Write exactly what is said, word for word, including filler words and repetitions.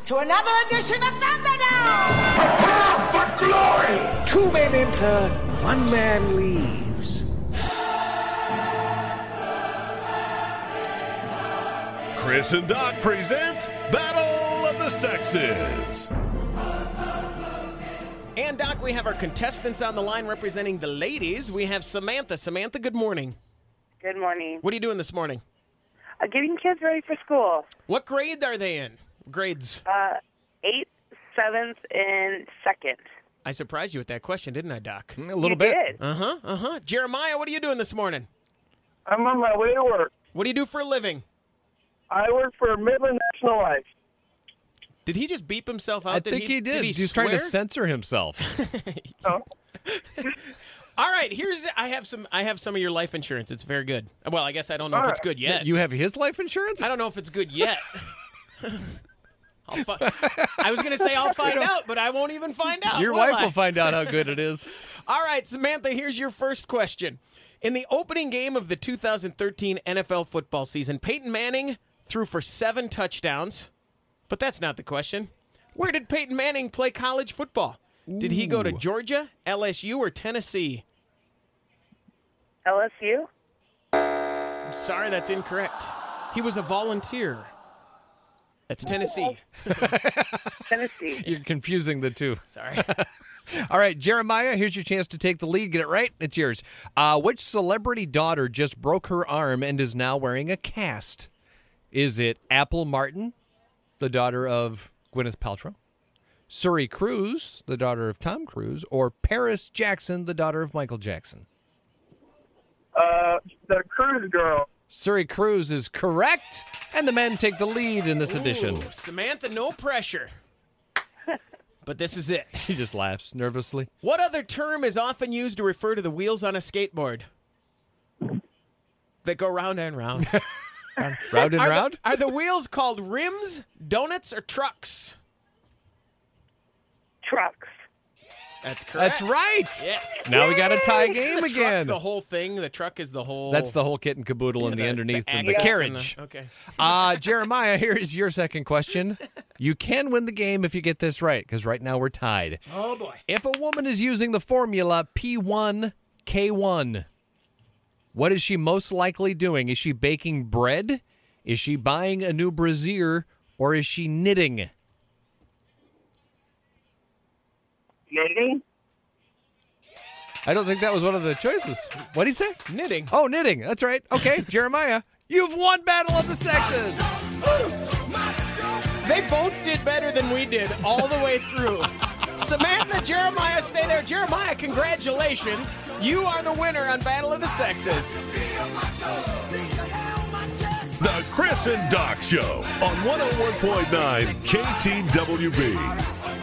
to another edition of Thunderdome! Prepare for glory! Two men enter, one man leaves. Chris and Doc present Battle of the Sexes. And, Doc, we have our contestants on the line representing the ladies. We have Samantha. Samantha, good morning. Good morning. What are you doing this morning? Uh, getting kids ready for school. What grade are they in? Grades? Uh, eighth, seventh, and second. I surprised you with that question, didn't I, Doc? A little You bit. did. Uh-huh, uh-huh. Jeremiah, what are you doing this morning? I'm on my way to work. What do you do for a living? I work for Midland National Life. Did he just beep himself out? I did think he, did. he He's trying to swear? censor himself. Oh. All right, here's I have some I have some of your life insurance. It's very good. Well, I guess I don't know All if it's right. good yet. You have his life insurance? I don't know if it's good yet. I'll fi- I was going to say I'll find out, but I won't even find out. Your will wife I? will find out how good it is. All right, Samantha, here's your first question. In the opening game of the two thousand thirteen N F L football season, Peyton Manning threw for seven touchdowns. But that's not the question. Where did Peyton Manning play college football? Did he go to Georgia, L S U, or Tennessee? L S U? I'm sorry, that's incorrect. He was a volunteer. That's Tennessee. Tennessee. You're confusing the two. Sorry. All right, Jeremiah, here's your chance to take the lead. Get it right? It's yours. Uh, which celebrity daughter just broke her arm and is now wearing a cast? Is it Apple Martin, the daughter of Gwyneth Paltrow, Suri Cruise, the daughter of Tom Cruise, or Paris Jackson, the daughter of Michael Jackson? Uh, the cruise girl. Suri Cruise is correct, and the men take the lead in this edition. Ooh, Samantha, no pressure. But this is it. He just laughs nervously. What other term is often used to refer to the wheels on a skateboard? That go round and round. Round and are round? The, are the wheels called rims, donuts, or trucks? Trucks. That's correct. That's right. Yes. Now we got a tie The game truck, again. the whole thing. The truck is the whole. That's the whole kit and caboodle and the, underneath and the axles carriage. and the- okay. Uh, Jeremiah, here is your second question. You can win the game if you get this right, because right now we're tied. Oh boy. If a woman is using the formula P one K one, what is she most likely doing? Is she baking bread? Is she buying a new brassiere? Or is she knitting? Knitting? I don't think that was one of the choices. What did he say? Knitting. Oh, knitting. That's right. Okay, Jeremiah, you've won Battle of the Sexes. They both did better than we did all the way through. Samantha, Jeremiah, stay there. Jeremiah, congratulations. You are the winner on Battle of the Sexes. The Chris and Doc Show on one oh one point nine K T W B.